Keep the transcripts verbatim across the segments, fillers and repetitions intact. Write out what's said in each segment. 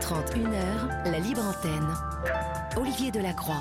trente, une heure, la libre antenne. Olivier Delacroix.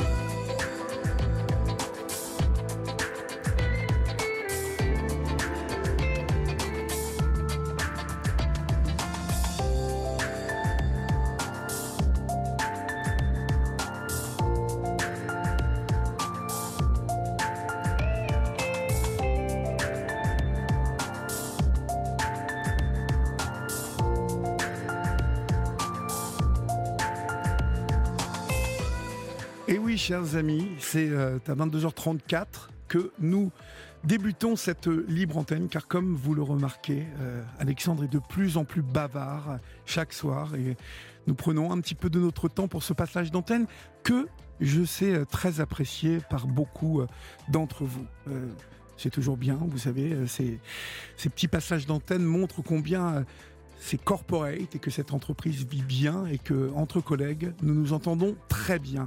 Et oui, chers amis, c'est euh, à vingt-deux heures trente-quatre que nous débutons cette libre antenne, car comme vous le remarquez, euh, Alexandre est de plus en plus bavard euh, chaque soir, et nous prenons un petit peu de notre temps pour ce passage d'antenne que je sais euh, très apprécié par beaucoup euh, d'entre vous. Euh, c'est toujours bien, vous savez, euh, ces, ces petits passages d'antenne montrent combien... Euh, c'est corporate et que cette entreprise vit bien et que entre collègues, nous nous entendons très bien.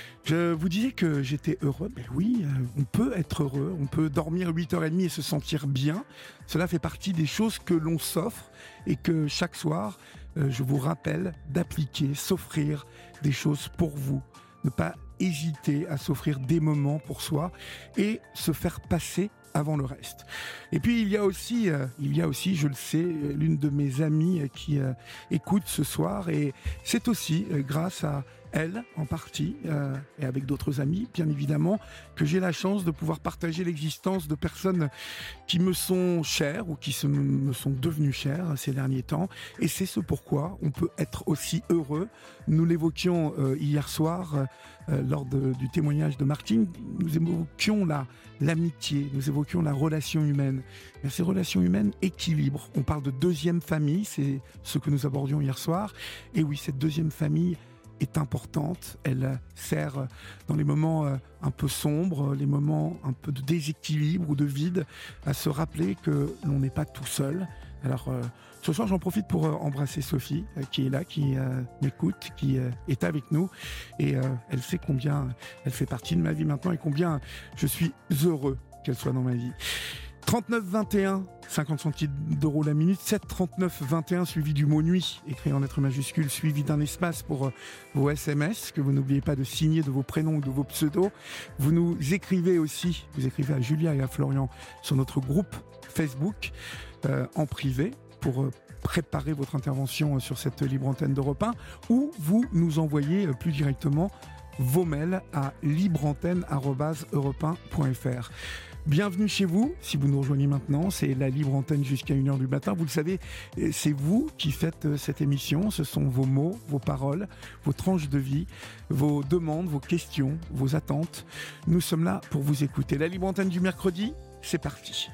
Je vous disais que j'étais heureux. Mais oui, on peut être heureux, on peut dormir huit heures trente et se sentir bien. Cela fait partie des choses que l'on s'offre et que chaque soir, je vous rappelle d'appliquer, s'offrir des choses pour vous. Ne pas hésiter à s'offrir des moments pour soi et se faire passer avant le reste. Et puis il y a aussi, euh, il y a aussi, je le sais, l'une de mes amies qui euh, écoute ce soir, et c'est aussi euh, grâce à elle en partie, euh, et avec d'autres amis bien évidemment, que j'ai la chance de pouvoir partager l'existence de personnes qui me sont chères ou qui se, me sont devenues chères ces derniers temps, et c'est ce pourquoi on peut être aussi heureux. Nous l'évoquions euh, hier soir euh, lors de, du témoignage de Martine, nous évoquions la, l'amitié, nous évoquions la relation humaine. Mais ces relations humaines équilibrent. On parle de deuxième famille, c'est ce que nous abordions hier soir, et oui, cette deuxième famille est importante, elle sert dans les moments un peu sombres, les moments un peu de déséquilibre ou de vide, à se rappeler que l'on n'est pas tout seul. Alors euh, ce soir j'en profite pour euh, embrasser Sophie euh, qui est là, qui euh, m'écoute, qui euh, est avec nous, et euh, elle sait combien elle fait partie de ma vie maintenant et combien je suis heureux qu'elle soit dans ma vie. trente-neuf vingt et un, cinquante centimes d'euros la minute, sept trente-neuf vingt et un suivi du mot nuit, écrit en lettres majuscules, suivi d'un espace pour euh, vos S M S, que vous n'oubliez pas de signer de vos prénoms ou de vos pseudos. Vous nous écrivez aussi, vous écrivez à Julia et à Florian sur notre groupe Facebook, euh, en privé, pour euh, préparer votre intervention euh, sur cette libre antenne d'Europe un, ou vous nous envoyez euh, plus directement vos mails à libre antenne arobase europe un point f r. Bienvenue chez vous, si vous nous rejoignez maintenant, c'est la libre antenne jusqu'à une heure du matin. Vous le savez, c'est vous qui faites cette émission, ce sont vos mots, vos paroles, vos tranches de vie, vos demandes, vos questions, vos attentes. Nous sommes là pour vous écouter. La libre antenne du mercredi, c'est parti.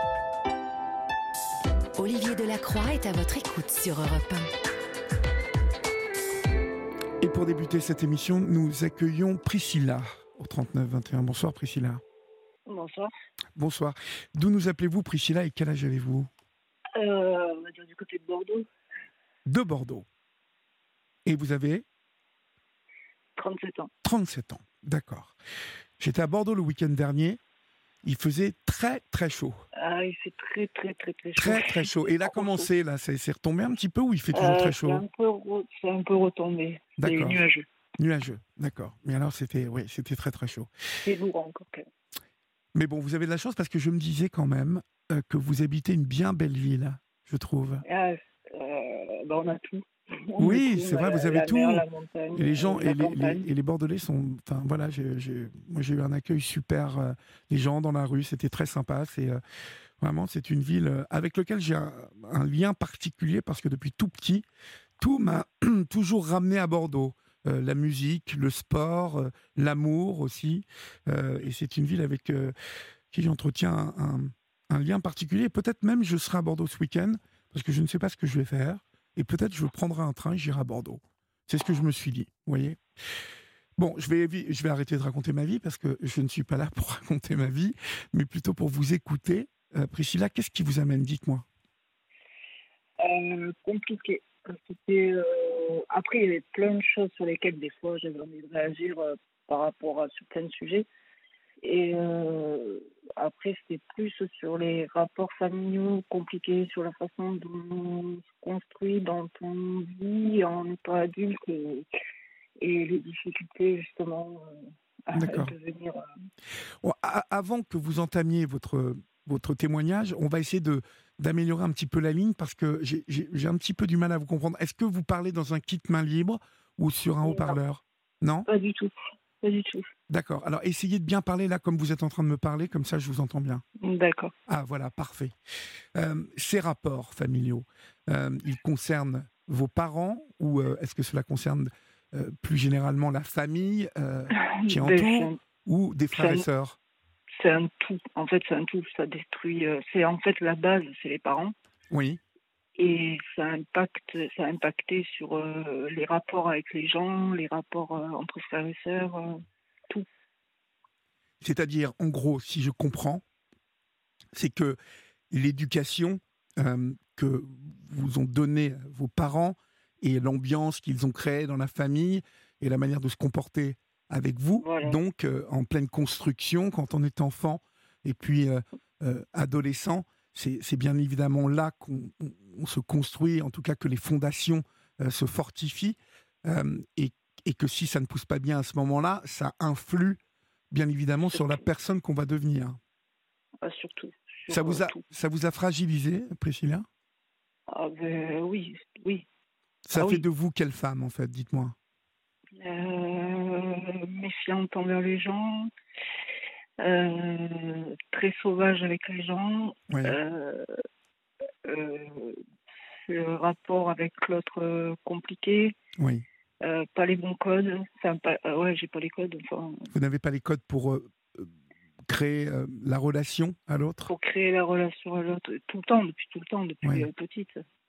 Olivier Delacroix est à votre écoute sur Europe un. Et pour débuter cette émission, nous accueillons Priscilla au trente-neuf vingt et un. Bonsoir Priscilla. Bonsoir. Bonsoir. D'où nous appelez-vous Priscilla et quel âge avez-vous ? Euh, on va dire du côté de Bordeaux. De Bordeaux. Et vous avez ? trente-sept ans. trente-sept ans, d'accord. J'étais à Bordeaux le week-end dernier. Il faisait très très chaud. Ah, il fait très très très très chaud. Très très chaud. Et là, comment c'est là c'est, c'est retombé un petit peu ou il fait toujours euh, très chaud ? c'est un, peu re... c'est un peu retombé. D'accord. C'est nuageux. Nuageux, d'accord. Mais alors, c'était, oui, c'était très très chaud. C'est lourd encore quand même. Mais bon, vous avez de la chance parce que je me disais quand même euh, que vous habitez une bien belle ville, je trouve. Ah, euh, bah on a tout. On oui, a tout. c'est vrai, la, vous avez la tout. Mer, la montagne, et les gens, la et les, campagne. les, et les Bordelais sont... Enfin, voilà, j'ai, j'ai, moi j'ai eu un accueil super. Euh, les gens dans la rue, c'était très sympa. C'est, euh, vraiment, c'est une ville euh, avec laquelle j'ai un, un lien particulier parce que depuis tout petit, tout m'a toujours ramené à Bordeaux. Euh, la musique, le sport, euh, l'amour aussi. Euh, et c'est une ville avec euh, qui j'entretiens un, un, un lien particulier. Peut-être même je serai à Bordeaux ce week-end, parce que je ne sais pas ce que je vais faire. Et peut-être je prendrai un train et j'irai à Bordeaux. C'est ce que je me suis dit, vous voyez. Bon, je vais, je vais arrêter de raconter ma vie, parce que je ne suis pas là pour raconter ma vie, mais plutôt pour vous écouter. Euh, Priscilla, qu'est-ce qui vous amène ? Dites-moi. Euh, compliqué. C'était, euh... Après, il y avait plein de choses sur lesquelles, des fois, j'avais envie de réagir euh, par rapport à certains sujets. Et euh, après, c'était plus sur les rapports familiaux compliqués, sur la façon dont on se construit, dont on vit en étant adulte et, et les difficultés justement euh, à D'accord. devenir. euh, Bon, a- avant que vous entamiez votre, votre témoignage, on va essayer de, d'améliorer un petit peu la ligne parce que j'ai, j'ai- j'ai un petit peu du mal à vous comprendre. Est-ce que vous parlez dans un kit main libre ou sur un Non, haut-parleur? Non? pas du tout. Pas du tout. D'accord. Alors, essayez de bien parler là comme vous êtes en train de me parler, comme ça je vous entends bien. D'accord. Ah, voilà, parfait. Euh, ces rapports familiaux, euh, ils concernent vos parents ou euh, est-ce que cela concerne euh, plus généralement la famille euh, qui Ben, c'est entoure un, ou des c'est frères et un- sœurs? c'est un tout. En fait, c'est un tout. Ça détruit. euh, C'est en fait la base, c'est les parents. Oui. Et ça impacte, ça a impacté sur euh, les rapports avec les gens, les rapports euh, entre frères et sœurs, euh, tout. C'est-à-dire, en gros, si je comprends, c'est que l'éducation euh, que vous ont donnée vos parents et l'ambiance qu'ils ont créée dans la famille et la manière de se comporter avec vous, Voilà. donc euh, en pleine construction quand on est enfant et puis euh, euh, adolescent, c'est, c'est bien évidemment là qu'on on- on se construit, en tout cas que les fondations euh, se fortifient euh, et, et que si ça ne pousse pas bien à ce moment-là, ça influe bien évidemment sur la Surtout, personne qu'on va devenir. ah, surtout, Ça sur euh, vous a, tout. ça vous a fragilisé, Priscilla? Ah ben oui, oui, Ça ah fait oui. de vous quelle femme, en fait, dites-moi? Euh, méfiante envers les gens, euh, très sauvage avec les gens, Oui, euh, euh, le rapport avec l'autre euh, compliqué, oui. euh, pas les bons codes. Enfin, pas, euh, ouais, j'ai pas les codes. Enfin, Vous n'avez pas les codes pour euh, euh, créer euh, la relation à l'autre? pour créer la relation à l'autre tout le temps, depuis tout le temps, depuis Oui, euh, petite.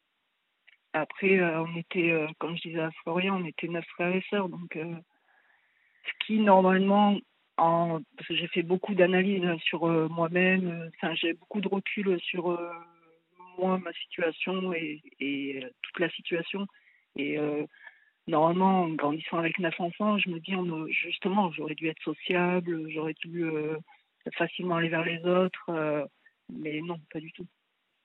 Après, euh, on était, euh, comme je disais à Florian, on était neuf frères et sœurs, donc euh, ce qui normalement, en, parce que j'ai fait beaucoup d'analyses sur euh, moi-même, euh, enfin j'ai beaucoup de recul sur euh, moi, ma situation et, et euh, toute la situation. Et euh, normalement, en grandissant avec neuf enfants, je me dis on, me- justement, j'aurais dû être sociable, j'aurais dû euh, facilement aller vers les autres, euh, mais non, pas du tout.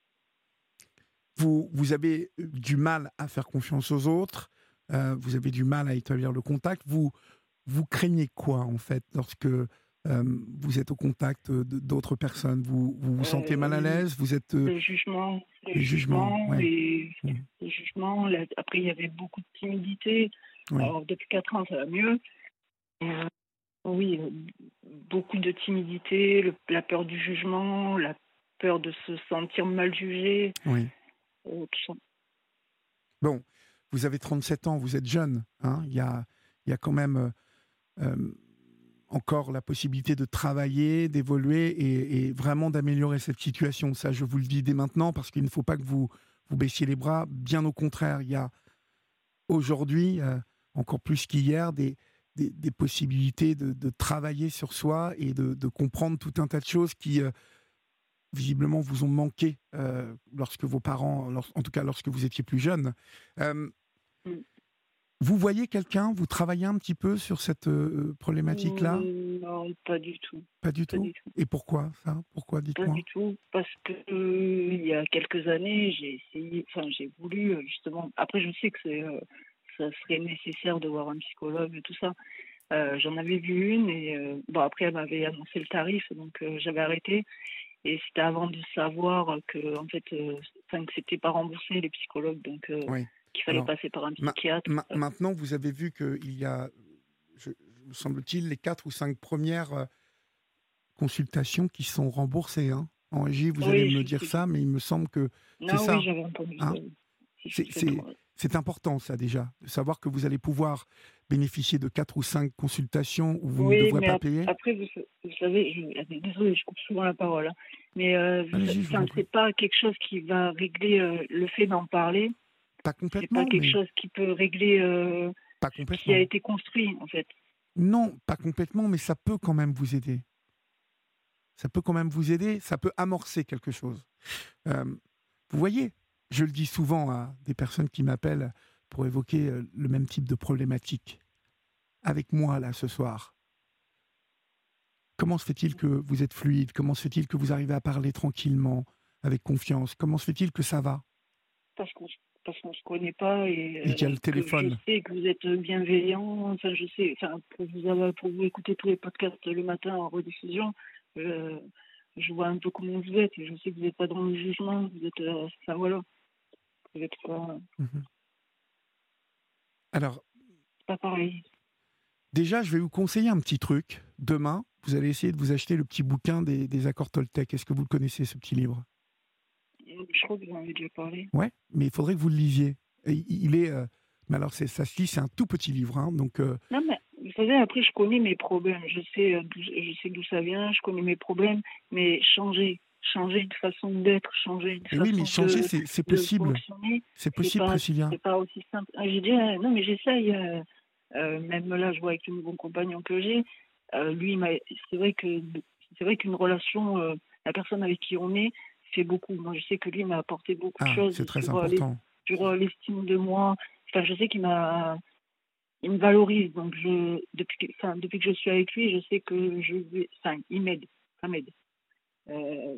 vous, vous avez du mal à faire confiance aux autres, euh, vous avez du mal à établir le contact. Vous, vous craignez quoi, en fait, lorsque euh, vous êtes au contact de- d'autres personnes? Vous, vous vous sentez mal à Euh, l'aise? Vous êtes... euh, le jugement, le les jugements, jugement oui. et Mm. le jugement. Là, après, il y avait beaucoup de timidité. Oui. Alors, depuis quatre ans, ça va mieux. Euh, oui, euh, beaucoup de timidité, le- la peur du jugement, la peur de se sentir mal jugé, Oui. euh, tout ça. Bon, vous avez trente-sept ans, vous êtes jeune, hein, il y a, il y a quand même euh, euh, encore la possibilité de travailler, d'évoluer et, et vraiment d'améliorer cette situation. Ça, je vous le dis dès maintenant parce qu'il ne faut pas que vous, vous baissiez les bras. Bien au contraire, il y a aujourd'hui, euh, encore plus qu'hier, des, des, des possibilités de, de travailler sur soi et de, de comprendre tout un tas de choses qui, euh, visiblement, vous ont manqué euh, lorsque vos parents, lors- en tout cas lorsque vous étiez plus jeune. Euh, Mm. Vous voyez quelqu'un, vous travaillez un petit peu sur cette euh, problématique-là? Mm, non, pas du tout. Pas du Pas tout? du tout. Et pourquoi ça? Pourquoi, Pas du dites-moi? tout. Parce que euh, il y a quelques années, j'ai essayé, enfin, j'ai voulu euh, justement. Après, je sais que c'est, euh, ça serait nécessaire de voir un psychologue et tout ça. Euh, j'en avais vu une et euh, bon après elle m'avait annoncé le tarif donc euh, j'avais arrêté et c'était avant de savoir que en fait euh, enfin, que c'était pas remboursé les psychologues donc euh, Oui. qu'il fallait Alors, passer par un ma- psychiatre. ma- Euh, maintenant, vous avez vu qu'il y a, je, me semble-t-il, les quatre ou cinq premières euh, consultations qui sont remboursées. Hein. En régie, vous allez oui, me je dire sais. ça, mais il me semble que c'est Non, oui, ça. j'avais entendu ça. Hein. Oui. Si je me C'est, souviens c'est, pas. c'est important, ça, déjà, de savoir que vous allez pouvoir bénéficier de quatre ou cinq consultations où vous ne Oui, devrez mais pas ap- payer. après, vous, vous savez, je, désolée, je coupe souvent la parole, hein, mais euh, vous sa- Allez-y, je vous enfin, en prie. c'est pas quelque chose qui va régler euh, le fait d'en parler. Pas C'est pas complètement, quelque mais chose qui peut régler euh, pas ce qui a complètement. été construit, en fait. Non, pas complètement, mais ça peut quand même vous aider. Ça peut quand même vous aider, ça peut amorcer quelque chose. Euh, vous voyez, je le dis souvent à des personnes qui m'appellent pour évoquer euh, le même type de problématique. Avec moi, là, ce soir, comment se fait-il que vous êtes fluide? Comment se fait-il que vous arrivez à parler tranquillement, avec confiance? Comment se fait-il que ça va? Parce qu'on parce qu'on se connaît pas et Et qu'il y a euh, le que je téléphone. sais que vous êtes bienveillant. Enfin, je sais. Enfin, pour vous avoir, pour vous écouter tous les podcasts le matin en rediffusion, euh, je vois un peu comment vous êtes et je sais que vous n'êtes pas dans le jugement. Vous êtes, euh, enfin voilà, vous êtes pas, Mhm. Alors, pas pareil. déjà, je vais vous conseiller un petit truc. Demain, vous allez essayer de vous acheter le petit bouquin des, des accords Toltec. Est-ce que vous le connaissez, ce petit livre? Je crois que vous en avez déjà parlé. Ouais, mais il faudrait que vous le lisiez. Et il est... euh, mais alors, c'est, ça se lit, c'est un tout petit livre. Hein, donc, euh, Non, mais vous savez, après, je connais mes problèmes. Je sais, euh, d'où, je sais d'où ça vient. Je connais mes problèmes. Mais changer, changer de façon d'être, changer de mais oui, mais façon changer, de, c'est, c'est de possible. fonctionner, C'est c'est possible, pas, Priscilla. c'est pas aussi simple. Ah, j'ai dit, euh, non, mais j'essaye. euh, euh, même là, je vois avec le nouveau compagnon que j'ai. euh, lui, il m'a, c'est vrai que, c'est vrai qu'une relation, euh, la personne avec qui on est, fait beaucoup. Moi, je sais que lui m'a apporté beaucoup de Ah, choses c'est très sur, euh, les, important. sur euh, l'estime de moi. Enfin, je sais qu'il m'a il me valorise. Donc, je, depuis, que, enfin, depuis que je suis avec lui, je sais que je vais. Enfin, il m'aide. Ça m'aide. Euh,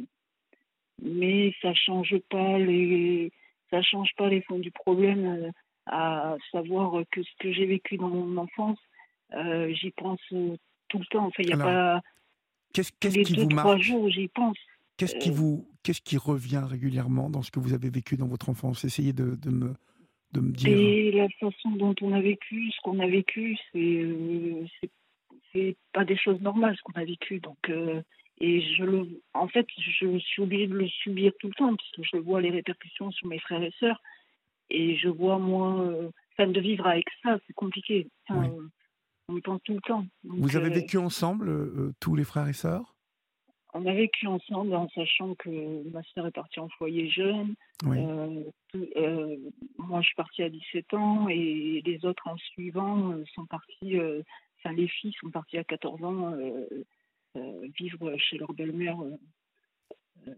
mais ça change pas les. Ça change pas les fonds du problème. euh, à savoir que ce que j'ai vécu dans mon enfance, euh, j'y pense euh, tout le temps. Enfin, il n'y a Alors, pas. qu'est-ce, Tous qu'est-ce les qui deux, vous trois marque? jours, j'y pense. Qu'est-ce qui Euh, vous, qu'est-ce qui revient régulièrement dans ce que vous avez vécu dans votre enfance? Essayez de, de me, de me dire. et la façon dont on a vécu, ce qu'on a vécu, c'est. euh, c'est c'est pas des choses normales ce qu'on a vécu. Donc, euh, et je le, en fait, je suis obligée de le subir tout le temps parce que je vois les répercussions sur mes frères et sœurs et je vois moi, euh, enfin, de vivre avec ça, c'est compliqué. Enfin, Oui. on y pense tout le temps. Donc, Vous avez euh, vécu ensemble, euh, tous les frères et sœurs? on a vécu ensemble en sachant que ma sœur est partie en foyer jeune. Oui. Euh, tout- euh, moi, je suis partie à dix-sept ans et les autres en suivant euh, sont partis. Euh, enfin, les filles sont parties à quatorze ans. Euh, euh, vivre chez leur belle-mère. Euh, euh,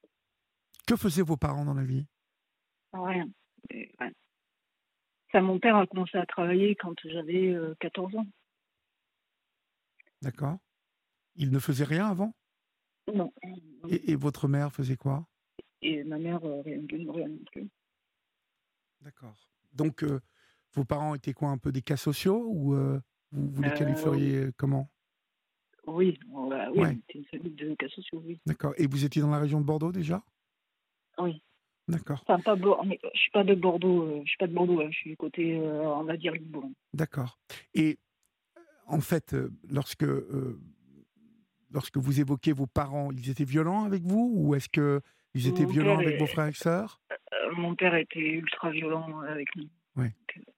Que faisaient vos parents dans la vie? rien. Et, ouais. Ça, mon père a commencé à travailler quand j'avais euh, quatorze ans. D'accord. Ils ne faisaient rien avant? Non. Et, et votre mère faisait quoi? Et ma mère, euh, rien, du- rien non plus. D'accord. Donc, euh, vos parents étaient quoi, un peu des cas sociaux ou euh, vous, vous les Euh, qualifieriez comment? oui, on, bah, oui, on Ouais, était une famille de cas sociaux, oui. d'accord. Et vous étiez dans la région de Bordeaux déjà? Oui. D'accord, Enfin, pas Bo- mais je suis pas de Bordeaux, euh, je suis pas de Bordeaux, hein, je suis du côté, euh, on va dire, Libourne. d'accord. Et en fait, euh, lorsque, euh, lorsque vous évoquez vos parents, ils étaient violents avec vous ou est-ce que ils étaient Mon violents père, avec vos est- frères et sœurs? euh, mon père était ultra violent avec nous. Oui, Donc, euh,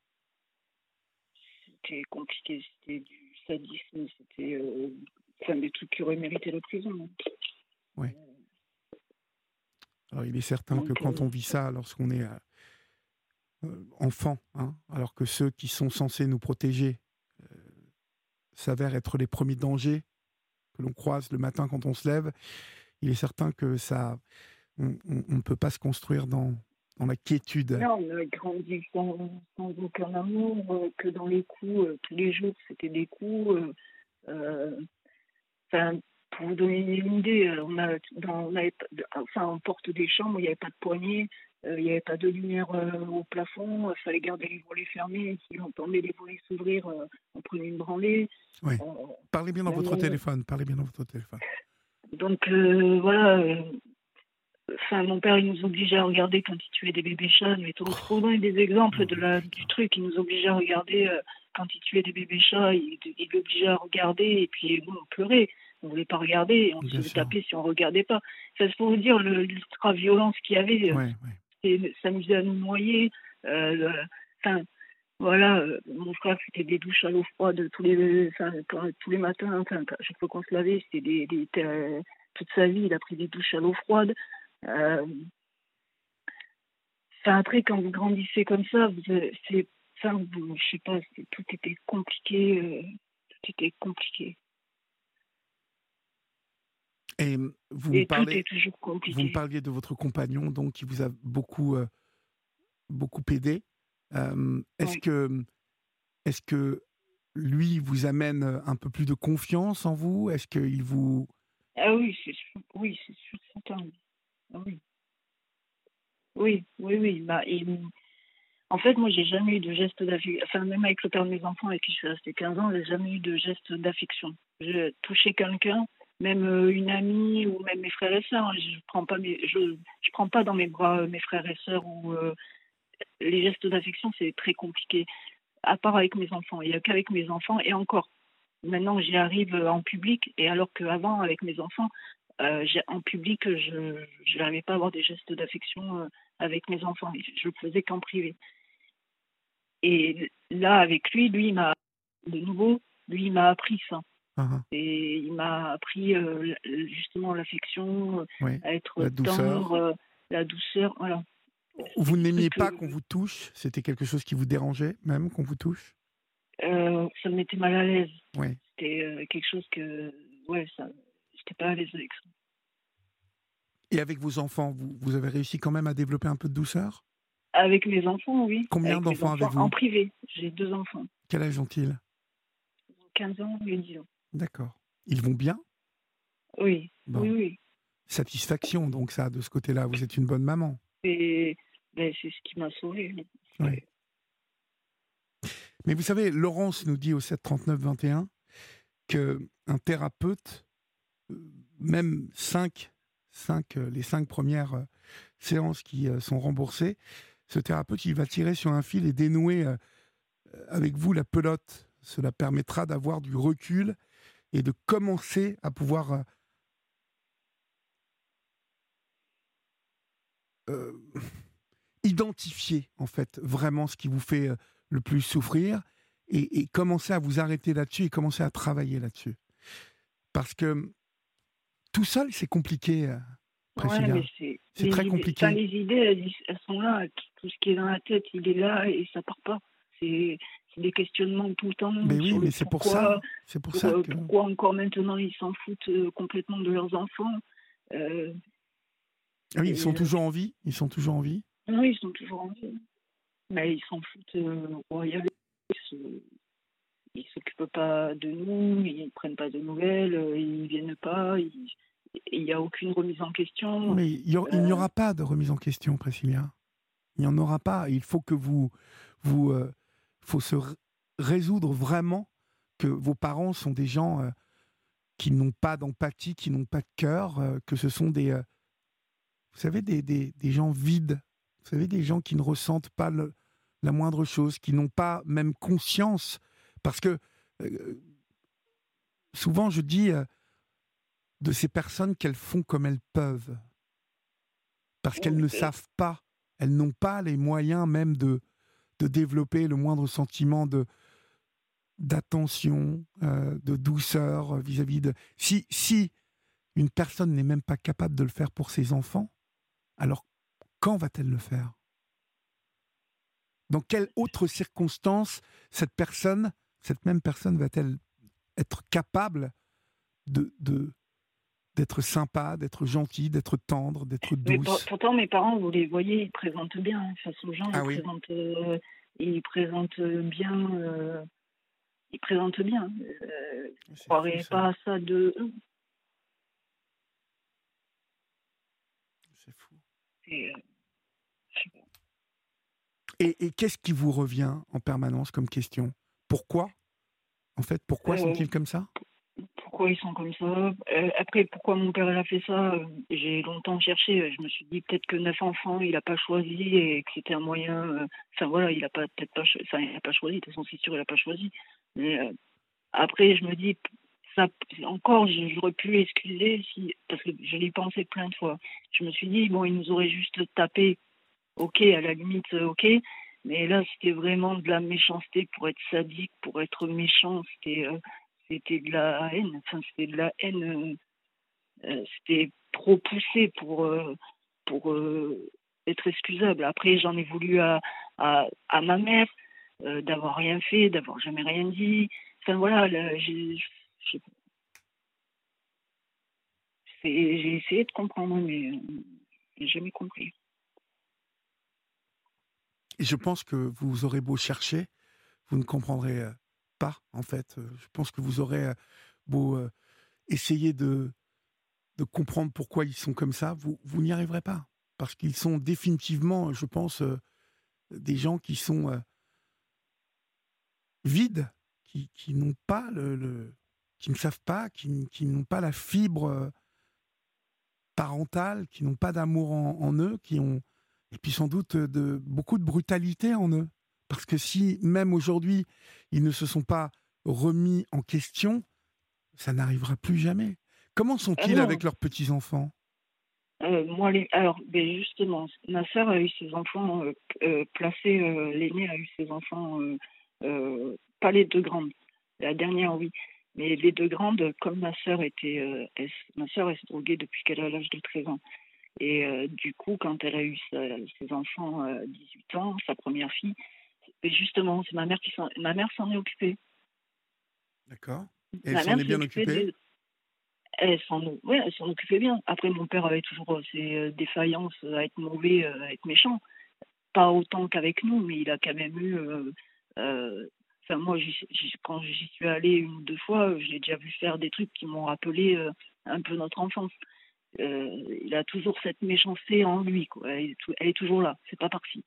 c'était compliqué, c'était du sadisme, c'était euh, enfin, des trucs qui auraient mérité la prison. hein. oui. Alors, il est certain que Donc, quand euh, on vit ça, lorsqu'on est euh, euh, enfant, hein, alors que ceux qui sont censés nous protéger s'avèrent être les premiers dangers que l'on croise le matin quand on se lève, il est certain que ça, on on- on ne peut pas se construire dans, dans la quiétude. là, on a grandi sans, sans aucun amour, euh, que dans les coups, euh, tous les jours, c'était des coups. euh, euh, Enfin, pour vous donner une idée, euh, on a, dans, on avait pas de- enfin, en porte des chambres, il n'y avait pas de poignée, euh, il n'y avait pas de lumière euh, au plafond, il fallait garder les volets fermés. Si on entendait les volets s'ouvrir, euh, on prenait une branlée. Oui. Euh, Parlez bien dans même votre on- téléphone. Parlez bien dans votre téléphone. donc euh, voilà. euh, Enfin, mon père, il nous obligeait à regarder quand il tuait des bébés chats. Mais pour vous donner des exemples de Oh, la, putain. du truc, il nous obligeait à regarder euh, quand il tuait des bébés chats. Il, il l'obligeait à regarder et puis bon, on pleurait. On voulait pas regarder et on se Bien faisait sûr. taper si on regardait pas. Ça, c'est pour vous dire le- l'ultra-violence qu'il y avait. euh, Ouais, ouais. C'était s'amuser à nous noyer. Euh, le- Enfin, voilà, euh, mon frère, c'était des douches à l'eau froide tous les, enfin, quand- tous les matins. Enfin, à chaque fois qu'on se lavait, c'était des, des, euh, toute sa vie, il a pris des douches à l'eau froide. Euh, Enfin, après, quand vous grandissez comme ça, vous, euh, c'est, enfin, vous- je sais pas, c'est- tout était compliqué, euh, tout était compliqué. Et hum, vous me Et tout parlez, est toujours vous me compliqué. parliez de votre compagnon, donc qui vous a beaucoup, euh, beaucoup aidé. Euh, est-ce Oui. que, est-ce que lui vous amène un peu plus de confiance en vous? Est-ce qu'il vous... Ah oui, c'est sûr. Oui, c'est sûr, certain. Ah oui. Oui, oui, oui. Bah, il m en fait, moi, j'ai jamais eu de geste d'affec enfin, même avec le père de mes enfants avec qui je suis restée quinze ans, j'ai jamais eu de geste d'affection. Je toucher quelqu'un, même, heu, une amie ou même mes frères et sœurs, hein, je prends pas mes je je prends pas dans mes bras, heu, mes frères et sœurs ou, heu, les gestes d'affection, c'est très compliqué. À part avec mes enfants. Il y a qu'avec mes enfants et encore. Maintenant, j'y arrive, heu, en public et alors qu'avant, avec mes enfants, heu, j'ai en public, heu, je je n'arrivais pas à avoir des gestes d'affection, heu, avec mes enfants. Je je le faisais qu'en privé. Et là, avec lui, lui, il m'a de nouveau, lui, il m'a appris ça Hein, hein. et il m'a appris, heu, l l justement l'affection, heu, Oui, à être la tendre, douceur. heu, la douceur, voilà. C'est Vous des n'aimiez trucs, pas heu qu'on vous touche? C'était quelque chose qui vous dérangeait même, qu'on vous touche? heu, ça me mettait mal à l'aise. Oui. C'était, heu, quelque chose que ouais, ça j'étais pas à l'aise avec ça. Et avec vos enfants, vous vous avez réussi quand même à développer un peu de douceur? Avec mes enfants, oui, Combien avec mes d'enfants enfants en avez-vous? privé. J'ai deux enfants, Quel âge ont-ils? quinze ans et dix ans. D'accord. Ils vont bien? Oui, oui, Bon. oui. Satisfaction donc ça, de ce côté-là, vous êtes une bonne maman. Et beh, c'est ce qui m'a sauvée, oui. Oui. C'est Mais vous savez, Laurence nous dit au sept trente-neuf vingt et un qu'un thérapeute, heu, même cinq, cinq, heu, les cinq premières heu, séances qui, heu, sont remboursées, ce thérapeute, il va tirer sur un fil et dénouer, heu, avec vous la pelote. Cela permettra d'avoir du recul et de commencer à pouvoir, heu heu, identifier, en fait, vraiment ce qui vous fait, heu, le plus souffrir et et commencer à vous arrêter là-dessus et commencer à travailler là-dessus. Parce que, mmh, tout seul, c'est compliqué, heu, ouais, mais Priscilla. c'est C'est les très idées enfin, compliqué. les idées, elles y elles sont là, tout tout ce qui est dans la tête, il est là et ça part pas. C'est c'est des questionnements tout le temps Mais oui, sur mais le c'est pour pourquoi, ça. C'est pour pour, ça heu, que... pourquoi encore maintenant ils s'en foutent, heu, complètement de leurs enfants. Heu Ah oui, ils sont et heu, toujours en vie? Ils sont toujours en vie? oui, ils sont toujours en vie, mais ils s'en foutent, heu, royalement. Ils se ils s'occupent pas de nous, ils prennent pas de nouvelles, heu, ils viennent pas, ils il y a aucune remise en question. Mais il y aur il n'y Heu, aura pas de remise en question, Priscilla. Il n'y en aura pas. Il faut que vous vous, heu, faut se r résoudre vraiment que vos parents sont des gens, heu, qui n'ont pas d'empathie, qui n'ont pas de cœur, heu, que ce sont des, heu, vous savez, des des des gens vides. Vous savez, des gens qui ne ressentent pas le la moindre chose, qui n'ont pas même conscience. Parce que, heu, souvent je dis, heu, de ces personnes qu'elles font comme elles peuvent. Parce qu'elles ne savent pas, elles n'ont pas les moyens même de de développer le moindre sentiment de d'attention, heu, de douceur, heu, vis-à-vis de... Si si une personne n'est même pas capable de le faire pour ses enfants, alors quand va-t-elle le faire? Dans quelle autre circonstance cette personne, cette même personne va-t-elle être capable de de d'être sympa, d'être gentille, d'être tendre, d'être Mais pour douce? pourtant mes parents, vous les voyez, ils présentent bien, hein, face aux gens, ils Ah oui? présentent, heu, ils présentent, bien, heu, ils présentent bien. Heu, vous C'est fou croirez ça, pas ça de eux. c'est fou. C'est, heu, je sais pas. Et et qu'est-ce qui vous revient en permanence comme question? Pourquoi? En fait, pourquoi Heu, sont-ils comme ça? Pourquoi ils sont comme ça? Heu, après pourquoi mon père il a fait ça, heu, j'ai longtemps cherché, je me suis dit peut-être que neuf enfants, il a pas choisi et que c'était un moyen, heu, enfin voilà, il a pas peut-être pas cho enfin il a pas choisi, de toute façon c'est sûr il a pas choisi. Mais, heu après, je me dis, ça, encore, je- j'aurais pu l'excuser si, parce que je l'ai pensé plein de fois. Je me suis dit, bon, il nous aurait juste tapé, ok, à la limite, euh, ok, mais là, c'était vraiment de la méchanceté pour être sadique, pour être méchant, c'était, euh, c'était de la haine, enfin, c'était de la haine, euh, euh, c'était trop poussé pour, euh, pour euh, être excusable. Après, j'en ai voulu à, à, à ma mère euh, d'avoir rien fait, d'avoir jamais rien dit. Enfin voilà, là, j'ai j'ai- c'est- j'ai essayé de comprendre, mais euh, j'ai jamais compris. Et je pense que vous aurez beau chercher, vous ne comprendrez, heu, pas, en fait. Euh, Je pense que vous aurez euh, beau euh, essayer de, de comprendre pourquoi ils sont comme ça, vous, vous n'y arriverez pas. Parce qu'ils sont définitivement, je pense, euh, des gens qui sont euh, vides, qui, qui n'ont pas le, le- qui ne savent pas, qui, qui n'ont pas la fibre euh, parentale, qui n'ont pas d'amour en, en eux, qui ont, et puis sans doute euh, de, beaucoup de brutalité en eux. Parce que si même aujourd'hui, ils ne se sont pas remis en question, ça n'arrivera plus jamais. Comment Ah sont-ils non, avec leurs petits-enfants? euh, moi, les... alors, ben justement, ma sœur a eu ses enfants euh, euh, placés, euh, l'aînée a eu ses enfants, euh, euh, pas les deux grandes, la dernière, oui. Mais les deux grandes, comme ma sœur était, euh, elle s- ma sœur, elle se droguait depuis qu'elle a l'âge de treize ans. Et euh, du coup, quand elle a eu sa- ses enfants à dix-huit ans, sa première fille, et justement, c'est ma mère qui s'en, ma mère s'en est occupée. D'accord. Et elle Ma s'en mère est s'est bien occupée occupée? de, elle s'en, ouais, elle s'en occupait bien. Après, mon père avait toujours euh, ses euh, défaillances euh, à être mauvais, euh, à être méchant. Pas autant qu'avec nous, mais il a quand même eu. euh, euh, Enfin, moi, j'y- j'y- quand j'y suis allée une ou deux fois, euh, j'ai déjà vu faire des trucs qui m'ont rappelé euh, un peu notre enfance. Euh, il a toujours cette méchanceté en lui, quoi. Elle est, tou- elle est toujours là, c'est pas parti.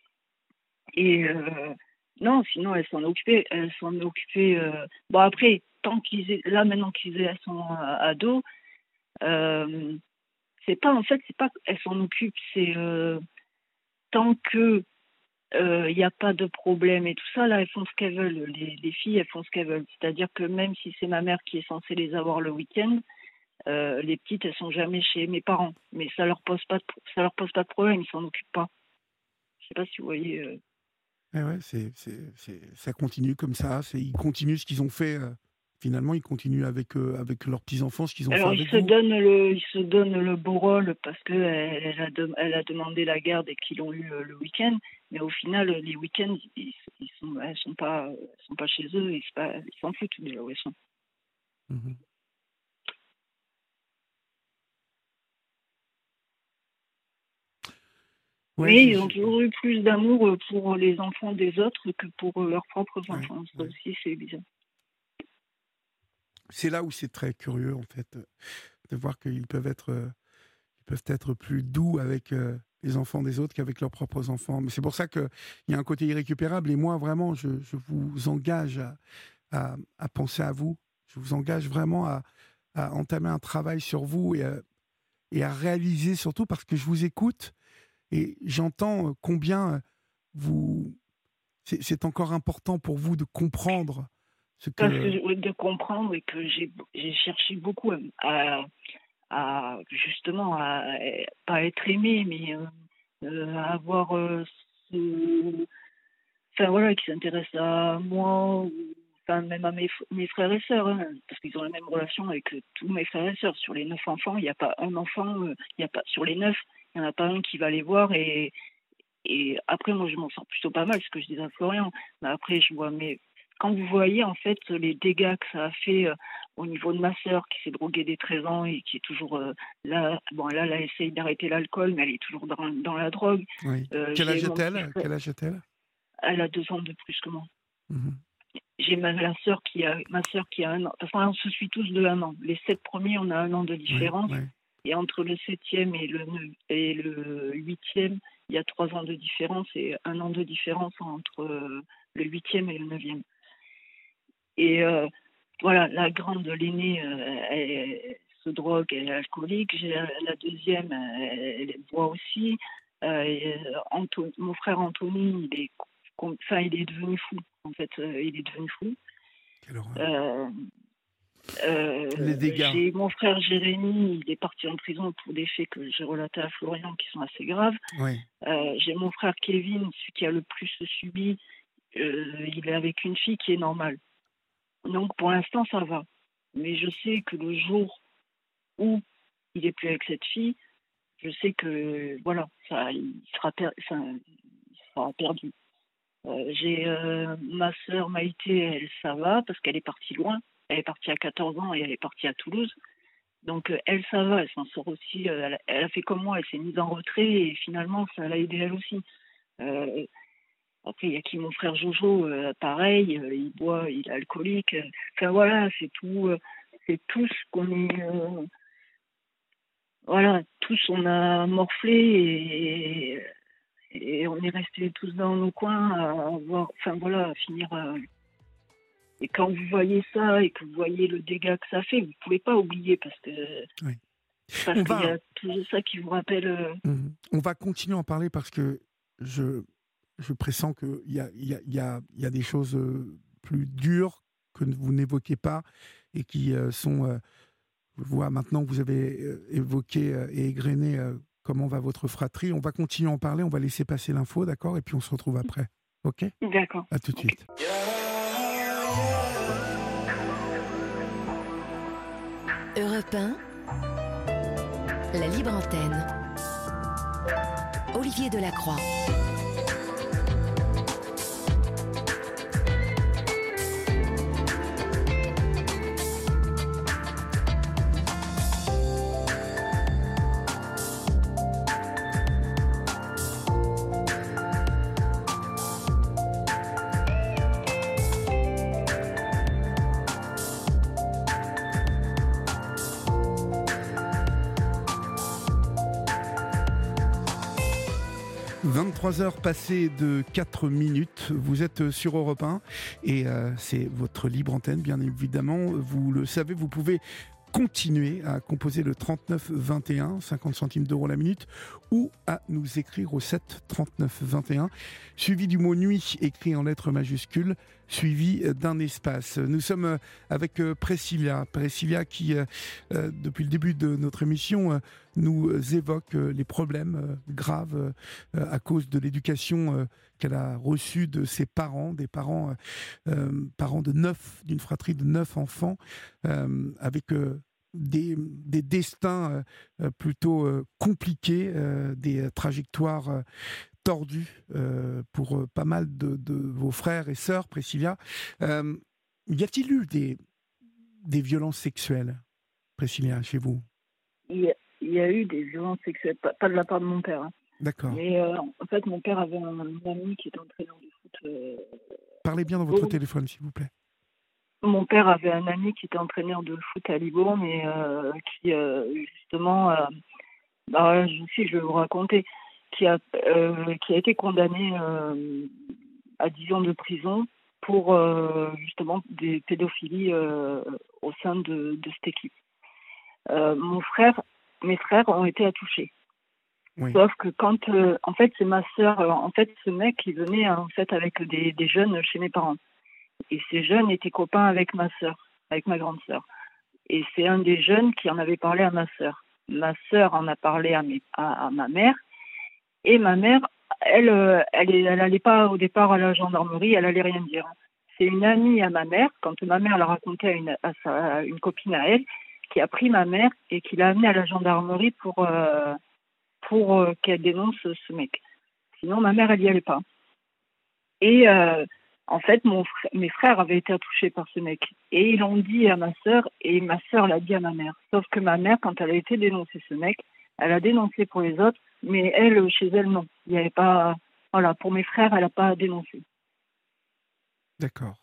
Et euh, non, sinon, elle s'en est occupée. Elle s'en est occupée. euh, Bon, après, tant qu'ils est, là, maintenant qu'ils est- elles sont euh, ados, euh, c'est pas, en fait, c'est pas qu'elles s'en occupent, c'est euh, tant que il n'y a pas de problème et tout ça, là, elles font ce qu'elles veulent. Les, les filles, elles font ce qu'elles veulent. C'est-à-dire que même si c'est ma mère qui est censée les avoir le week-end, euh, les petites, elles sont jamais chez mes parents. Mais ça leur pose pas de, ça leur pose pas de problème, ils s'en occupent pas. Je sais pas si vous voyez. euh. Eh ouais, c'est, c'est, c'est- ça continue comme ça. C'est, ils continuent ce qu'ils ont fait. euh, finalement, ils continuent avec, euh, avec leurs petits-enfants ce qu'ils ont fait Alors, ils avec se vous. donnent le, ils se donnent le beau rôle parce que elle, elle a, de- elle a demandé la garde et qu'ils l'ont eu euh, le week-end. Mais au final, les week-ends, ils, ils sont, elles sont pas, elles sont pas chez eux. Ils, se pas- ils s'en foutent de là où elles sont. Mhm. Ouais, Mais je, ils ont je- toujours eu plus d'amour euh, pour les enfants des autres que pour euh, leurs propres ouais, enfants. Ça ouais. aussi, c'est bizarre. C'est là où c'est très curieux, en fait, euh, de voir qu'ils peuvent être, euh, ils peuvent être plus doux avec euh, les enfants des autres qu'avec leurs propres enfants. Mais c'est pour ça qu'il y a un côté irrécupérable. Et moi, vraiment, je, je vous engage à, à, à penser à vous. Je vous engage vraiment à, à entamer un travail sur vous et à, et à réaliser surtout parce que je vous écoute et j'entends euh, combien euh, vous c'est c'est encore important pour vous de comprendre ce Parce que que je- de comprendre et que j'ai j'ai cherché beaucoup à, à justement à, pas être aimé, mais euh, euh, à avoir euh, ce, enfin voilà, qui s'intéressent à moi, ou enfin même à mes, f- mes frères et sœurs, hein, parce qu'ils ont la même relation avec euh, tous mes frères et sœurs. Sur les neuf enfants, il n'y a pas un enfant, euh, il y a pas sur les neuf, il n'y en a pas un qui va les voir et Et après, moi, je m'en sors plutôt pas mal, ce que je disais à Florian. Mais après, je vois, mais quand vous voyez, en fait, les dégâts que ça a fait euh, au niveau de ma sœur, qui s'est droguée dès treize ans et qui est toujours euh, là, bon, là, elle essaye d'arrêter l'alcool, mais elle est toujours dans, dans la drogue. oui. Euh, Quel j'ai âge mon petit est-elle? frère, Quel âge est-elle? elle a deux ans de plus que moi. Mhm. J'ai ma la sœur qui a, ma sœur qui a un an. Enfin, on se suit tous de un an. Les sept premiers, on a un an de Ouais, différence. ouais. Et entre le septième et le, neuf- et le huitième, il y a trois ans de différence et un an de différence entre euh, le huitième et le neuvième. Et euh, voilà, la grande, l'aînée, euh, elle, elle se drogue, elle est alcoolique. J'ai la, la deuxième, elle, elle boit aussi. Euh, et, euh, Anto- mon frère Anthony, il est, com- enfin, il est devenu fou. En fait, euh, il est devenu fou. Quelle horreur. Euh, euh, Les dégâts. j'ai mon frère Jérémy, il est parti en prison pour des faits que j'ai relatés à Florian qui sont assez graves. Oui. Euh, j'ai mon frère Kevin, celui qui a le plus subi, euh, il est avec une fille qui est normale. Donc pour l'instant ça va. Mais je sais que le jour où il est plus avec cette fille, je sais que voilà, ça, il sera, per- enfin, il sera perdu. Euh, j'ai euh, ma sœur Maïté, elle ça va parce qu'elle est partie loin. Elle est partie à quatorze ans et elle est partie à Toulouse. Donc euh, elle, ça va, elle s'en sort aussi. euh, elle, a, elle a fait comme moi, elle s'est mise en retrait et finalement, ça l'a aidé elle aussi. Euh, Après, il y a qui mon frère Jojo, euh, pareil, euh, il boit, il est alcoolique. euh. Enfin voilà, c'est tout, euh, c'est tout ce qu'on est, euh, voilà, tous on a morflé et, et on est restés tous dans nos coins à voir, enfin voilà, à finir. euh, Et quand vous voyez ça et que vous voyez le dégât que ça fait, vous pouvez pas oublier parce que Oui. parce On qu'il y va, a tout ça qui vous rappelle. euh, mhm. On va continuer à en parler parce que je, je pressens qu'il y a, il y, a, il y, a, il y a des choses euh, plus dures que vous n'évoquez pas et qui euh, sont... euh, je vois maintenant que vous avez euh, évoqué euh, et égrené euh, comment va votre fratrie. On va continuer à en parler, on va laisser passer l'info, d'accord? Et puis on se retrouve après. Ok? D'accord. À tout de Ok. suite. Europe un, la libre antenne. Olivier Delacroix. vingt-trois heures passées de quatre minutes, vous êtes sur Europe un et euh, c'est votre libre antenne, bien évidemment. Vous le savez, vous pouvez continuer à composer le trente-neuf vingt et un, cinquante centimes d'euros la minute, ou à nous écrire au sept trente-neuf vingt et un, suivi du mot nuit écrit en lettres majuscules, suivi d'un espace. Nous sommes avec Priscilla, Priscilla qui, euh, depuis le début de notre émission, euh, nous évoque les problèmes euh, graves euh, à cause de l'éducation euh, qu'elle a reçue de ses parents, des parents, euh, euh, parents de neuf, d'une fratrie de neuf enfants, euh, avec euh, des, des destins euh, plutôt euh, compliqués, euh, des trajectoires euh, tordues euh, pour euh, pas mal de, de vos frères et sœurs, Priscilla. Euh, y a-t-il eu des, des violences sexuelles, Priscilla, chez vous? Il y, a, il y a eu des violences sexuelles, pas, pas de la part de mon père. Hein. D'accord. Mais euh, en fait, mon père avait un, un ami qui était entraîneur de foot. Euh, Parlez bien dans votre téléphone, s'il vous plaît. Mon père avait un ami qui était entraîneur de foot à Libourne et euh, qui, euh, justement, euh, bah, je, si je vais vous raconter, qui a, euh, qui a été condamné euh, à dix ans de prison pour euh, justement des pédophilies euh, au sein de, de cette équipe. Euh, mon frère, mes frères ont été attouchés. Oui. Sauf que quand, euh, en fait, c'est ma sœur, euh, en fait, ce mec, il venait en fait avec des, des jeunes chez mes parents. Et ces jeunes étaient copains avec ma sœur, avec ma grande sœur. Et c'est un des jeunes qui en avait parlé à ma sœur. Ma sœur en a parlé à, mes, à, à ma mère. Et ma mère, elle, euh, elle, elle allait pas au départ à la gendarmerie, elle allait rien dire. C'est une amie à ma mère, quand ma mère l'a raconté à une, à sa, à une copine à elle, qui a pris ma mère et qui l'a amenée à la gendarmerie pour, euh, pour euh, qu'elle dénonce ce mec. Sinon, ma mère, elle y allait pas. Et euh, en fait, mon frère, mes frères avaient été touchés par ce mec. Et ils l'ont dit à ma sœur, et ma sœur l'a dit à ma mère. Sauf que ma mère, quand elle a été dénoncée ce mec, elle a dénoncé pour les autres, mais elle, chez elle, non. Il n'y avait pas... Voilà, pour mes frères, elle n'a pas dénoncé. D'accord.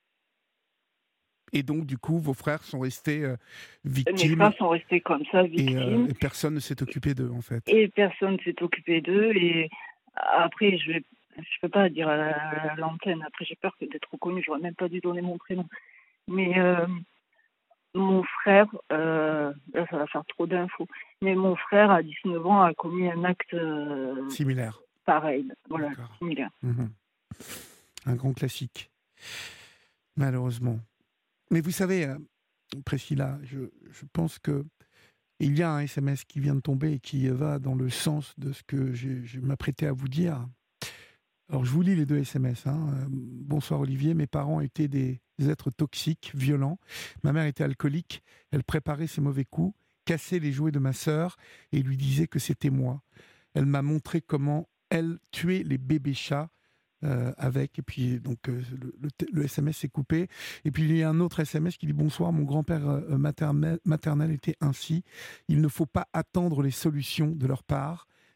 Et donc, du coup, vos frères sont restés euh, victimes. Mes frères sont restés comme ça, victimes. Et, euh, et personne ne s'est occupé d'eux, en fait. Et personne ne s'est occupé d'eux. Et après, je vais... je peux pas dire à l'antenne. Après, j'ai peur d'être reconnue. J'aurais même pas dû donner mon prénom. Mais euh, mon frère, euh, là, ça va faire trop d'infos. Mais mon frère, à dix-neuf ans, a commis un acte euh, similaire. Pareil. Voilà, D'accord. similaire. Mmh. Un grand classique, malheureusement. Mais vous savez, euh, Priscilla, je, je pense que il y a un S M S qui vient de tomber et qui va dans le sens de ce que je, je m'apprêtais à vous dire. Alors, je vous lis les deux S M S. Hein. Euh, bonsoir Olivier, mes parents étaient des êtres toxiques, violents. Ma mère était alcoolique, elle préparait ses mauvais coups, cassait les jouets de ma sœur et lui disait que c'était moi. Elle m'a montré comment elle tuait les bébés chats euh, avec, et puis donc euh, le, le, le S M S s'est coupé. Et puis il y a un autre S M S qui dit « Bonsoir, mon grand-père euh, maternel, maternel était ainsi. Il ne faut pas attendre les solutions de leur part.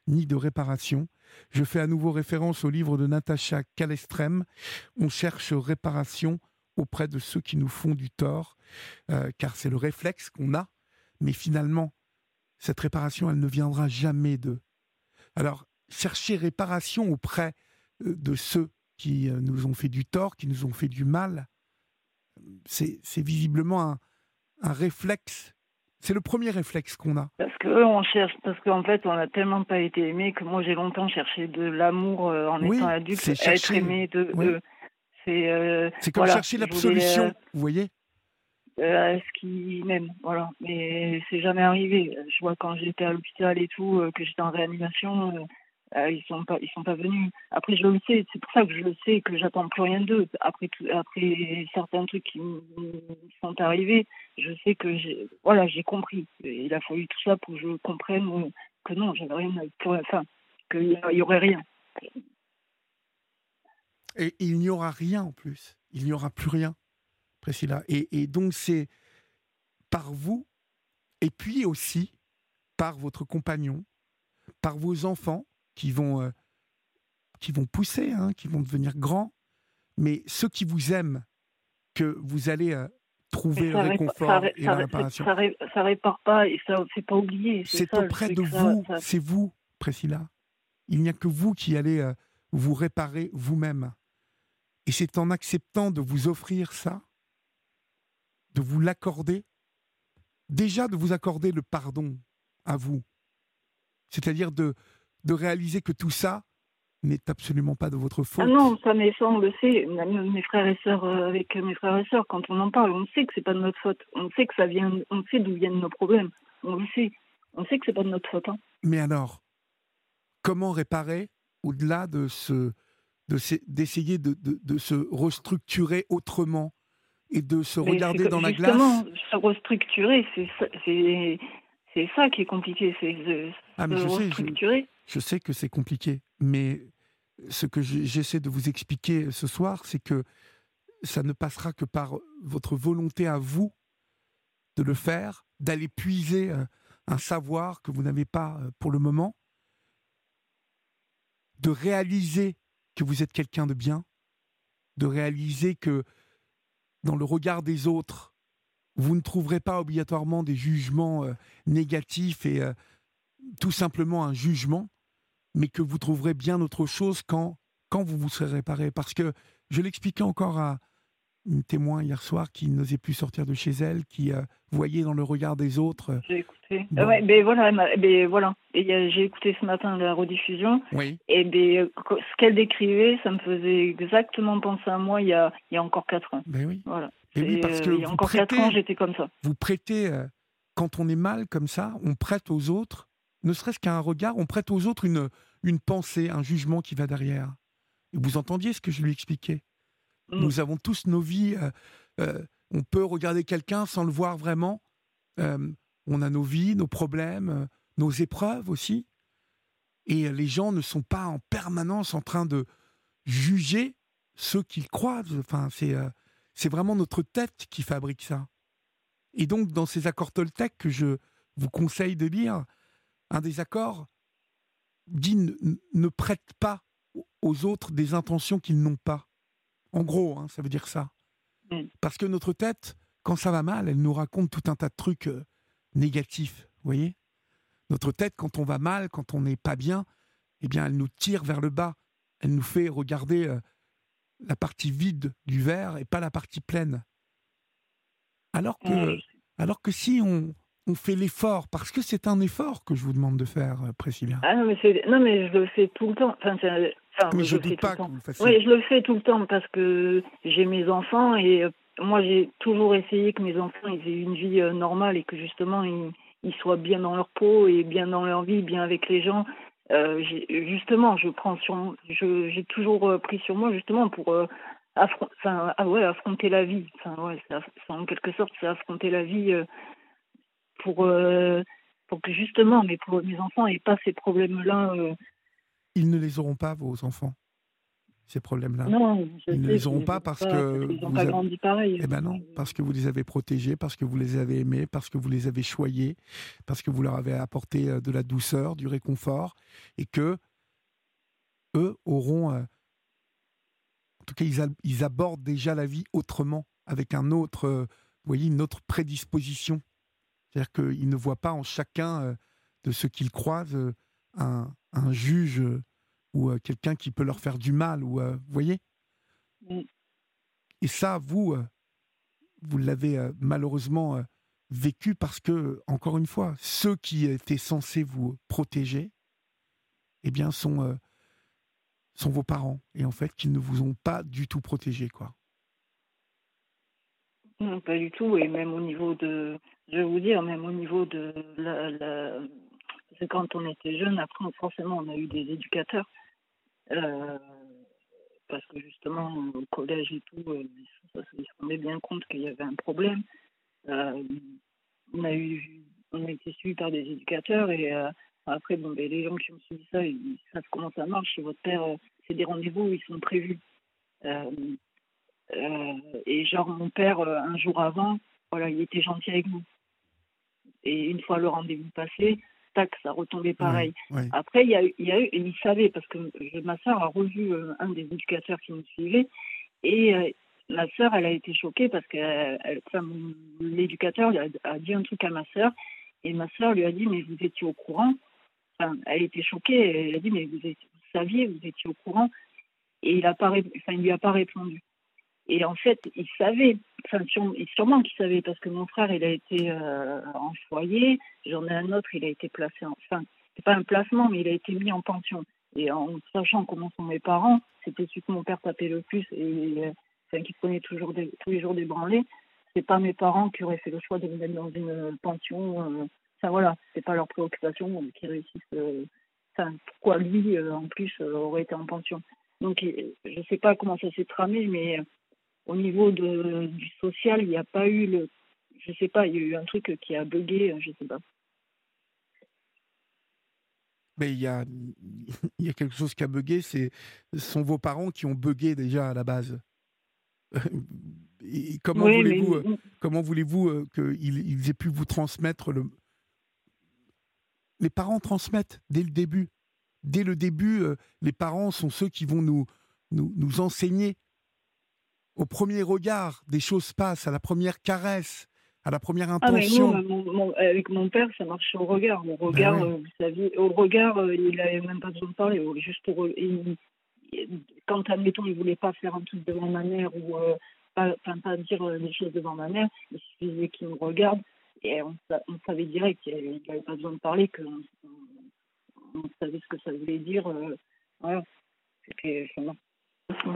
ni de réparation. Je fais à nouveau référence au livre de Natacha Calestrem. On cherche réparation auprès de ceux qui nous font du tort, euh, car c'est le réflexe qu'on a, mais finalement, cette réparation, elle ne viendra jamais d'eux. Alors, chercher réparation auprès euh, de ceux qui euh, nous ont fait du tort, qui nous ont fait du mal, c'est, c'est visiblement un, un réflexe. C'est le premier réflexe qu'on a. Parce que eux, on cherche, parce qu'en fait, on n'a tellement pas été aimé que moi, j'ai longtemps cherché de l'amour euh, en Oui, étant adulte, c'est chercher, être aimé de oui. eux. C'est, euh, C'est comme voilà, chercher je l'absolution, voulais, euh, vous voyez. euh, ce qu'ils m'aiment, voilà. Mais c'est jamais arrivé. Je vois quand j'étais à l'hôpital et tout, euh, que j'étais en réanimation, euh, euh, ils sont pas, ils sont pas venus. Après, je le sais, c'est pour ça que je le sais que j'attends plus rien d'eux. Après, tout, après certains trucs qui me sont arrivés, je sais que j'ai, voilà, j'ai compris. Et il a fallu tout ça pour que je comprenne euh, que non, j'avais rien, pour, enfin, qu'il y aurait rien. Et il n'y aura rien en plus. Il n'y aura plus rien, Priscilla. Et, et donc, c'est par vous, et puis aussi par votre compagnon, par vos enfants qui vont, euh, qui vont pousser, hein, qui vont devenir grands, mais ceux qui vous aiment, que vous allez euh, trouver le Ça, répa- ça, réconfort ré- et ça, la ré- réparation. ça, ré- ça répare pas et ça fait pas oublier. C'est C'est ça le auprès truc. de Ça, vous, ça, c'est vous, Priscilla. Il n'y a que vous qui allez euh, vous réparer vous-même. Et c'est en acceptant de vous offrir ça, de vous l'accorder, déjà de vous accorder le pardon à vous. C'est-à-dire de, de réaliser que tout ça n'est absolument pas de votre Ah faute. non, ça, mais ça, on le sait. Même mes frères et sœurs, euh, avec mes frères et sœurs, quand on en parle, on sait que c'est pas de notre faute. On sait que ça vient, on sait d'où viennent nos problèmes. On le sait. On sait que c'est pas de notre faute. Hein. Mais alors, comment réparer au-delà de ce, de ces- d'essayer de, de, de se restructurer autrement et de se Mais regarder c'est dans que, la justement, glace? se restructurer, c'est ça, c'est, c'est ça qui est compliqué. C'est de Ah, mais se je sais, je, restructurer. je sais que c'est compliqué, mais ce que je- j'essaie de vous expliquer ce soir, c'est que ça ne passera que par votre volonté à vous de le faire, d'aller puiser euh, un savoir que vous n'avez pas euh, pour le moment, de réaliser que vous êtes quelqu'un de bien, de réaliser que dans le regard des autres, vous ne trouverez pas obligatoirement des jugements euh, négatifs et euh, tout simplement un jugement, mais que vous trouverez bien autre chose quand, quand vous vous serez réparé. Parce que je l'expliquais encore à une témoin hier soir qui n'osait plus sortir de chez elle, qui euh, voyait dans le regard des autres. euh, J'ai écouté. bon. Ah ouais, ben voilà, elle m'a- ben voilà. Et y a- j'ai écouté ce matin la rediffusion. Oui, Et ben, co- ce qu'elle décrivait, ça me faisait exactement penser à moi il y a, il y a encore quatre ans. ben oui. Voilà. Et oui, C'est, parce que euh, il y a vous encore quatre prêtez, ans, j'étais comme ça. vous prêtez, euh, quand on est mal comme ça, on prête aux autres, ne serait-ce qu'un regard, on prête aux autres une, une pensée, un jugement qui va derrière. Et vous entendiez ce que je lui expliquais. Mm. Nous avons tous nos vies. euh, euh, on peut regarder quelqu'un sans le voir vraiment. Euh, on a nos vies, nos problèmes, euh, nos épreuves aussi. Et les gens ne sont pas en permanence en train de juger ceux qu'ils croisent. Enfin, c'est, euh, c'est vraiment notre tête qui fabrique ça. Et donc, dans ces accords Toltec que je vous conseille de lire, un des accords dit ne, ne prête pas aux autres des intentions qu'ils n'ont pas. En gros, hein, ça veut dire ça. Mm. Parce que notre tête, quand ça va mal, elle nous raconte tout un tas de trucs euh, négatifs, vous voyez. Notre tête, quand on va mal, quand on n'est pas bien, eh bien, elle nous tire vers le bas. Elle nous fait regarder euh, la partie vide du verre et pas la partie pleine. Alors que, Ouais, je sais. alors que si on, on fait l'effort, parce que c'est un effort que je vous demande de faire, euh, Priscilla. Ah non, mais c'est, non, mais je le fais tout le temps. Enfin, c'est- enfin, Mais je je le fais doute tout pas le que temps. vous le fassiez. Oui, je le fais tout le temps parce que j'ai mes enfants et euh, moi, j'ai toujours essayé que mes enfants ils aient une vie euh, normale et que justement, ils, ils soient bien dans leur peau et bien dans leur vie, bien avec les gens. Euh, j'ai- justement, je prends sur, je, j'ai toujours euh, pris sur moi justement pour euh, affron- enfin, ah ouais, affronter la vie. Enfin, ouais, c'est, aff- c'est en quelque sorte, c'est affronter la vie euh, pour, euh, pour que justement, mais pour mes enfants n'aient pas ces problèmes-là. euh, Ils ne les auront pas, vos enfants. ces problèmes-là. Non, je Ils ne sais les auront qu'ils pas n'ont parce pas, parce que qu'ils n'ont vous pas avez... grandi pareil. Eh ben Donc, non, euh, parce que vous les avez protégés, parce que vous les avez aimés, parce que vous les avez choyés, parce que vous leur avez apporté euh, de la douceur, du réconfort, et que eux auront, euh, en tout cas, ils, a- ils abordent déjà la vie autrement, avec un autre, euh, vous voyez, une autre prédisposition. C'est-à-dire qu'ils ne voient pas en chacun euh, de ceux qu'ils croisent euh, un, un juge euh, ou euh, quelqu'un qui peut leur faire du mal, ou euh, vous voyez. mm, Et ça, vous, euh, vous l'avez euh, malheureusement euh, vécu parce que, encore une fois, ceux qui étaient censés vous protéger, eh bien, sont, euh, sont vos parents. Et en fait, qu'ils ne vous ont pas du tout protégé, quoi. non, pas du tout. Et même au niveau de, je vais vous dire, même au niveau de la, la... parce que quand on était jeune, après, on- forcément, on a eu des éducateurs. euh, Parce que justement, au collège et tout, euh, ça, ça, ils se rendaient bien compte qu'il y avait un problème. Euh, on a eu, on a été suivis par des éducateurs et euh, après, bon, ben, les gens qui ont suivi ça, ils savent comment ça marche. Chez votre père, euh, c'est des rendez-vous, ils sont prévus. Euh, euh, et genre, mon père, euh, un jour avant, voilà, il était gentil avec nous. Et une fois le rendez-vous passé, tac, ça retombait Ouais, pareil. ouais. Après, il y a, eu- il y a eu, et il savait, parce que je- ma soeur a revu euh, un des éducateurs qui nous suivait, et euh, ma sœur, elle a été choquée parce que euh, elle- enfin, mon- l'éducateur lui a, a dit un truc à ma sœur, et ma sœur lui a dit, mais vous étiez au courant. Enfin, elle était choquée, elle a dit, mais vous, étiez, vous saviez, vous étiez au courant, et il a pas, ré- enfin, il lui a pas répondu. Et en fait, il savait, enfin, sûrement, sûrement qu'il savait, parce que mon frère, il a été euh, en foyer, j'en ai un autre, il a été placé en, enfin, c'est pas un placement, mais il a été mis en pension. Et en sachant comment sont mes parents, c'était celui que mon père tapait le plus et euh, enfin, qui prenait toujours des, tous les jours des branlées. C'est pas mes parents qui auraient fait le choix de me mettre dans une pension. Euh, enfin voilà, c'est pas leur préoccupation euh, qu'ils réussissent. Euh, enfin, pourquoi lui, euh, en plus, euh, aurait été en pension. Donc, euh, je sais pas comment ça s'est tramé, mais euh, au niveau de, du social, il n'y a pas eu le. Je sais pas, il y a eu un truc qui a bugué, je sais pas. Mais il y a, il y a quelque chose qui a bugué, c'est, ce sont vos parents qui ont bugué déjà à la base. Et comment Oui, mais voulez-vous, euh, comment voulez-vous euh, qu'ils ils aient pu vous transmettre le... Les parents transmettent dès le début. Dès le début, euh, les parents sont ceux qui vont nous, nous, nous enseigner. Au premier regard, des choses passent, à la première caresse, à la première ah, mais nous, intention. mon, mon, avec mon père, ça marchait au regard. Au Ben regard, oui. euh, vous saviez, au regard, euh, il n'avait même pas besoin de parler. euh, Juste au re- il- il- quand, admettons, il voulait pas faire un truc devant ma mère ou euh, pas, enfin, pas dire euh, des choses devant ma mère, il suffisait qu'il me regarde et on, sa- on savait direct qu'il n'avait pas besoin de parler, qu'on on, on savait ce que ça voulait dire. Euh, voilà. C'était, ça marchait.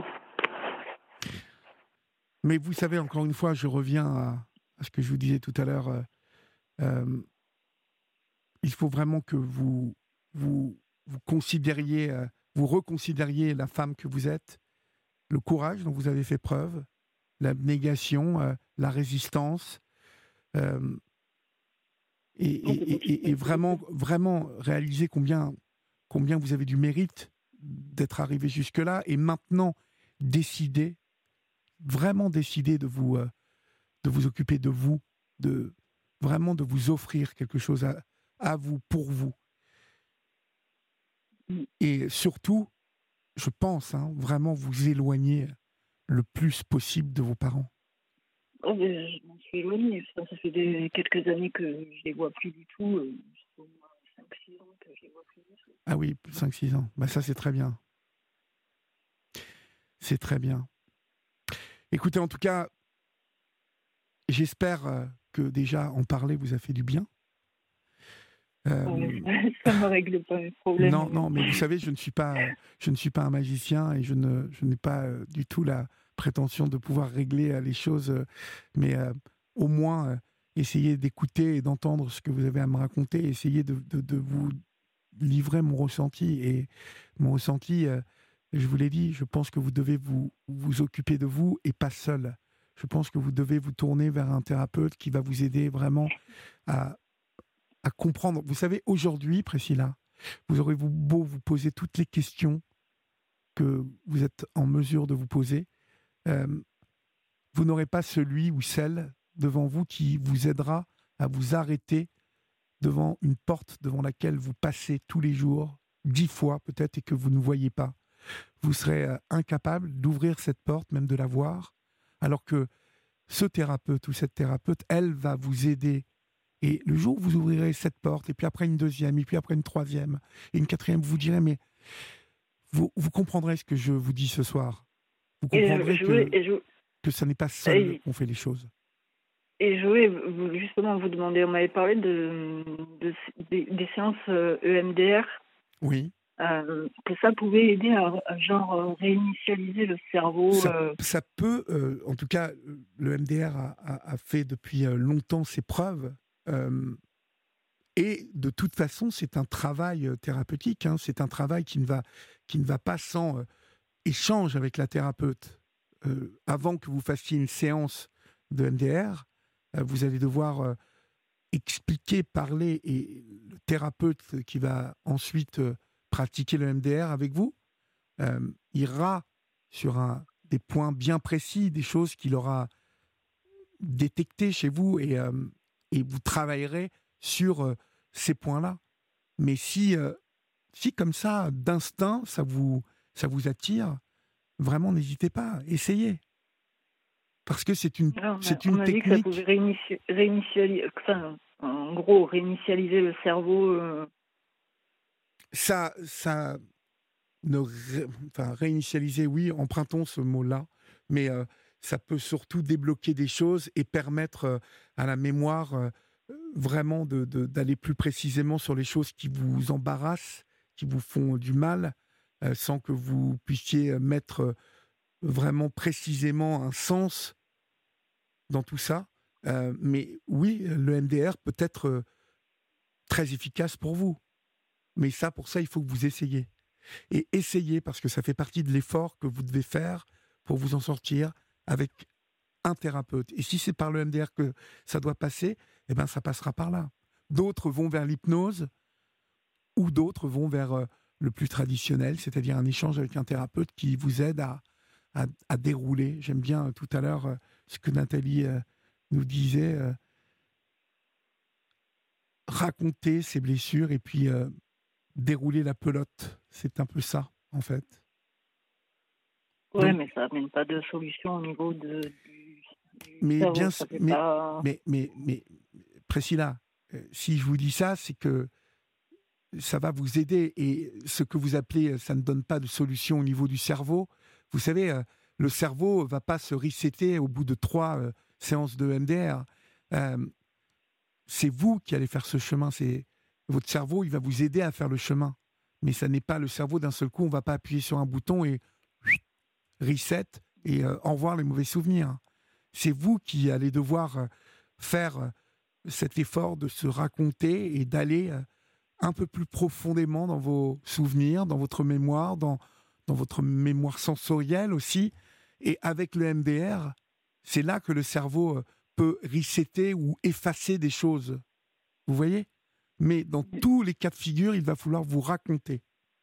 Mais vous savez, encore une fois, je reviens à, à ce que je vous disais tout à l'heure. euh, euh, il faut vraiment que vous vous, vous considériez, euh, vous reconsidériez la femme que vous êtes, le courage dont vous avez fait preuve, l'abnégation, euh, la résistance, euh, et, Non, c'est et- pour et- et vraiment, vraiment réaliser combien, combien vous avez du mérite d'être arrivé jusque-là, et maintenant décider, vraiment décider de vous, euh, de vous occuper de vous, de vraiment de vous offrir quelque chose à, à vous, pour vous. Et surtout, je pense, hein, vraiment vous éloigner le plus possible de vos parents. Oh, mais je m'en suis éloignée. Ça, ça fait des, quelques années que je les vois plus du tout. Euh, au moins cinq six ans que je les vois plus du tout. Ah oui, cinq six ans. Bah ça, c'est très bien. C'est très bien. Écoutez, en tout cas, j'espère euh, que déjà en parler vous a fait du bien. Euh, Ouais, ça ne me règle pas mes problèmes. non, non, mais vous savez, je ne suis pas, euh, je ne suis pas un magicien et je ne, je n'ai pas euh, du tout la prétention de pouvoir régler euh, les choses, euh, mais euh, au moins euh, essayer d'écouter et d'entendre ce que vous avez à me raconter, essayer de, de, de vous livrer mon ressenti. Et mon ressenti, euh, je vous l'ai dit, je pense que vous devez vous, vous occuper de vous et pas seul. Je pense que vous devez vous tourner vers un thérapeute qui va vous aider vraiment à, à comprendre. Vous savez, aujourd'hui, Priscilla, vous aurez vous beau vous poser toutes les questions que vous êtes en mesure de vous poser, euh, vous n'aurez pas celui ou celle devant vous qui vous aidera à vous arrêter devant une porte devant laquelle vous passez tous les jours, dix fois peut-être, et que vous ne voyez pas. Vous serez euh, incapable d'ouvrir cette porte, même de la voir, alors que ce thérapeute ou cette thérapeute, elle va vous aider. Et le jour où vous ouvrirez cette porte, et puis après une deuxième, et puis après une troisième, et une quatrième, vous direz, mais vous, vous comprendrez ce que je vous dis ce soir. Vous comprendrez et je, je, que, et je, que ce n'est pas seul et, qu'on fait les choses. Et je voulais vous- justement vous demander, on m'avait parlé de, de- des, des séances euh, E M D R, Oui. euh, que ça pouvait aider à, à genre euh, réinitialiser le cerveau. Ça, euh. ça peut, euh, en tout cas, le M D R a, a- a fait depuis euh, longtemps ses preuves. euh, et de toute façon, c'est un travail euh, thérapeutique. Hein, c'est un travail qui ne va, qui ne va pas sans euh, échange avec la thérapeute. Euh, avant que vous fassiez une séance de M D R, euh, vous allez devoir euh, expliquer, parler, et le thérapeute qui va ensuite euh, pratiquer le M D R avec vous euh, ira sur un, des points bien précis, des choses qu'il aura détectées chez vous, et, euh, et vous travaillerez sur euh, ces points-là. Mais si, euh, si comme ça, d'instinct, ça vous, ça vous attire, vraiment n'hésitez pas, essayez. Parce que c'est une, Non, mais c'est on une m'a dit que ça technique. pouvait réinitia- réinitialiser, enfin, en gros, réinitialiser le cerveau. euh. Ça, ça ne ré- enfin, réinitialiser, oui, empruntons ce mot-là, mais euh, ça peut surtout débloquer des choses et permettre euh, à la mémoire euh, vraiment de, de- d'aller plus précisément sur les choses qui vous embarrassent, qui vous font du mal, euh, sans que vous puissiez mettre euh, vraiment précisément un sens dans tout ça. Euh, mais oui, le M D R peut être euh, très efficace pour vous. Mais ça, pour ça, il faut que vous essayiez. Et essayez, parce que ça fait partie de l'effort que vous devez faire pour vous en sortir avec un thérapeute. Et si c'est par le M D R que ça doit passer, eh ben, ça passera par là. D'autres vont vers l'hypnose, ou d'autres vont vers euh, le plus traditionnel, c'est-à-dire un échange avec un thérapeute qui vous aide à, à, à dérouler. J'aime bien euh, tout à l'heure euh, ce que Nathalie euh, nous disait, euh, raconter ses blessures et puis euh, dérouler la pelote. C'est un peu ça, en fait. Ouais, Donc, mais ça n'amène pas de solution au niveau de, du, du mais cerveau. bien, Ça fait mais, pas. mais, mais, mais, Priscilla, euh, si je vous dis ça, c'est que ça va vous aider. Et ce que vous appelez, euh, ça ne donne pas de solution au niveau du cerveau. Vous savez, euh, le cerveau va pas se resetter au bout de trois euh, séances de M D R. Euh, c'est vous qui allez faire ce chemin. C'est votre cerveau, il va vous aider à faire le chemin. Mais ça n'est pas le cerveau d'un seul coup. On va pas appuyer sur un bouton et reset et euh, au revoir les mauvais souvenirs. C'est vous qui allez devoir euh, faire euh, cet effort de se raconter et d'aller euh, un peu plus profondément dans vos souvenirs, dans votre mémoire, dans, dans votre mémoire sensorielle aussi. Et avec le M D R, c'est là que le cerveau euh, peut resetter ou effacer des choses. Vous voyez ? Mais dans tous les cas de figure, il va falloir vous raconter.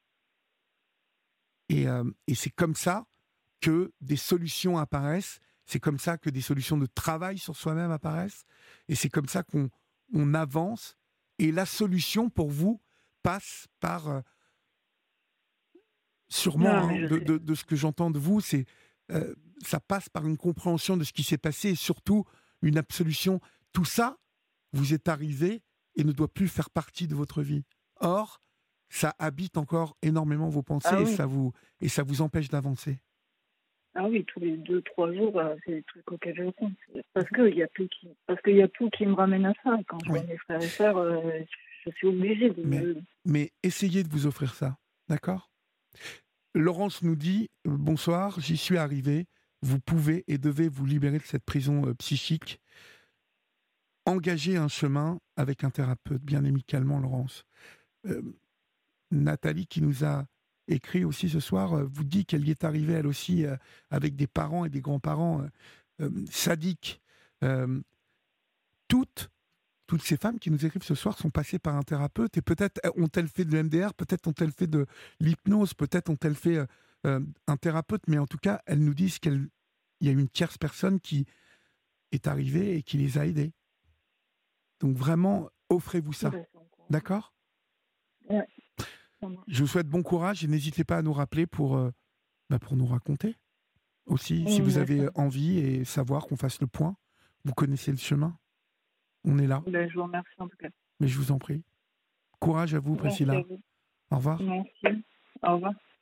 Et, euh, et c'est comme ça que des solutions apparaissent, c'est comme ça que des solutions de travail sur soi-même apparaissent, et c'est comme ça qu'on on avance, et la solution pour vous passe par, euh, sûrement, Non, hein, mais je de, sais. de, de ce que j'entends de vous, c'est euh, ça passe par une compréhension de ce qui s'est passé, et surtout une absolution. Tout ça vous est arrivé et ne doit plus faire partie de votre vie. Or, ça habite encore énormément vos pensées, Ah et oui. ça vous, et ça vous empêche d'avancer. Ah oui, tous les deux, trois jours, euh, c'est des trucs auxquels je pense. Parce qu'il y a tout qui, parce qu'il y a tout qui me ramène à ça. Quand je Oui. vois mes frères et sœurs, euh, je suis obligée de. Mais, mais essayez de vous offrir ça, d'accord ? Laurence nous dit euh, « Bonsoir, j'y suis arrivé. Vous pouvez et devez vous libérer de cette prison euh, psychique. Engagez un chemin avec un thérapeute, bien amicalement, Laurence. Euh, » Nathalie, qui nous a écrit aussi ce soir, euh, vous dit qu'elle y est arrivée, elle aussi, euh, avec des parents et des grands-parents euh, euh, sadiques. Euh, toutes Toutes ces femmes qui nous écrivent ce soir sont passées par un thérapeute, et peut-être ont-elles fait de l'M D R, peut-être ont-elles fait de l'hypnose, peut-être ont-elles fait euh, un thérapeute, mais en tout cas, elles nous disent qu'il y a une tierce personne qui est arrivée et qui les a aidées. Donc vraiment, offrez-vous ça. D'accord ? Ouais. Je vous souhaite bon courage et n'hésitez pas à nous rappeler pour, euh, bah pour nous raconter aussi, si Oui, vous avez d'accord. envie et savoir qu'on fasse le point. Vous connaissez le chemin. On est là. Ben, je vous remercie en tout cas. Mais je vous en prie. Courage à vous, Merci à Priscilla. vous. Au revoir. Merci. Au revoir.